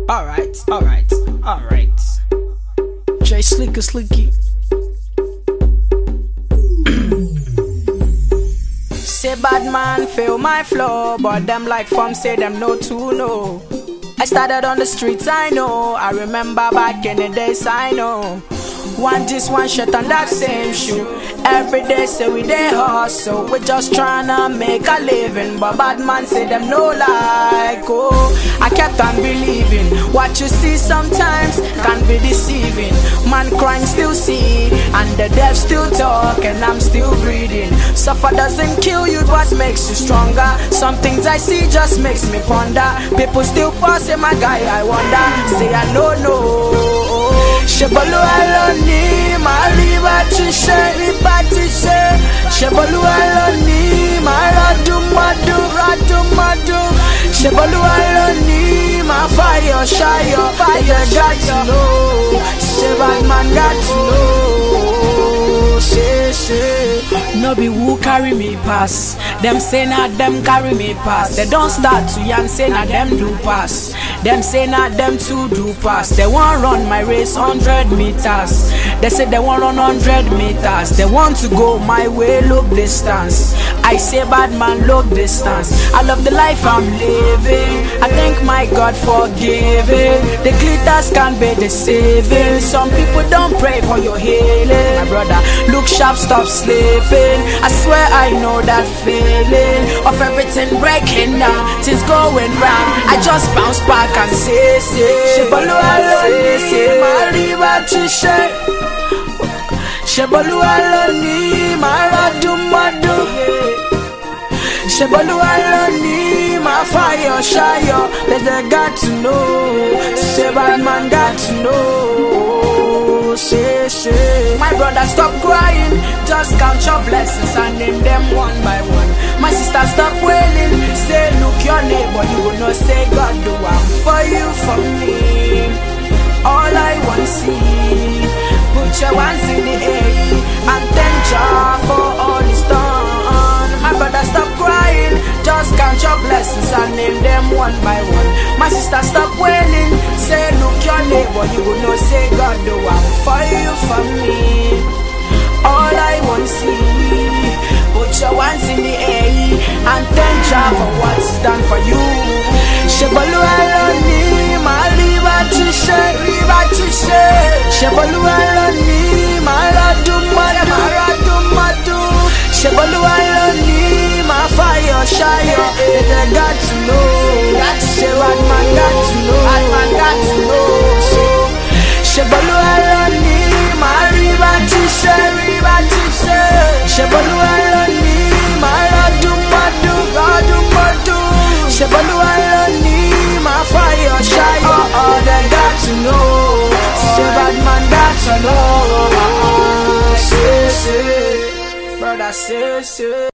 Alright. Jay Slicky. Say bad man feel my flow, but them like fam say them no to know. I started on the streets, I know. I remember back in the days, I know. One shirt and that same shoe. Every day say we dey hustle. We just tryna make a living, but bad man say them no like. Oh, I kept on believing. What you see sometimes can be deceiving. Man crying still see, and the deaf still talk, and I'm still breathing. Suffer doesn't kill you, what makes you stronger? Some things I see just makes me ponder. People still passing my guy, I wonder. Say I don't know. Shebolu aloni, mariba tishe, riba tishe. Shebolu aloni, maradu madu. Shebolu aloni, ma fire, fire got to know. Say bad man got to know. Say. No be who carry me pass. Them say na them carry me pass. They don't start to yarn say na them do pass. Them say na them too do pass. They want run my race 100 meters. They say they want run 100 meters. They want to go my way, look distance. I say bad man, look distance. I love the life I'm living. I thank my God for giving. The glitters can be deceiving. Some people don't pray for your healing. My brother, look sharp, stop sleeping. I swear I know that feeling of everything breaking down, things going round. I just bounce back and say, Shebolu aloni, mariba tishe. Shebolu aloni, maradu madu. Shebolu aloni, my fire, let the got to know. Say bad man got to know. Say. My brother, stop crying. Just count your blessings and name them one by one. My sister, stop wailing. Say, look your neighbor, you will not say God do one for you, for me. All I want to see. Put your hands in the air and thank God for all He's done. My brother, stop crying. Just count your blessings and name them one by one. My sister, stop wailing. Say, look your neighbor, you will not say God do one for you, for me. All I want to see. Put your hands in the air and thank God for what He's done for you. Shebolu aloni, mariba tishe. Shebolu aloni, maradu madu. Shebolu aloni, my fire, they got to know. Say bad man got to know. Shebolu aloni, mariba tishe. Shebolu aloni, maradu madu. Shebolu aloni, my fire, they got to know. Say bad man got to know. Say, brother, say.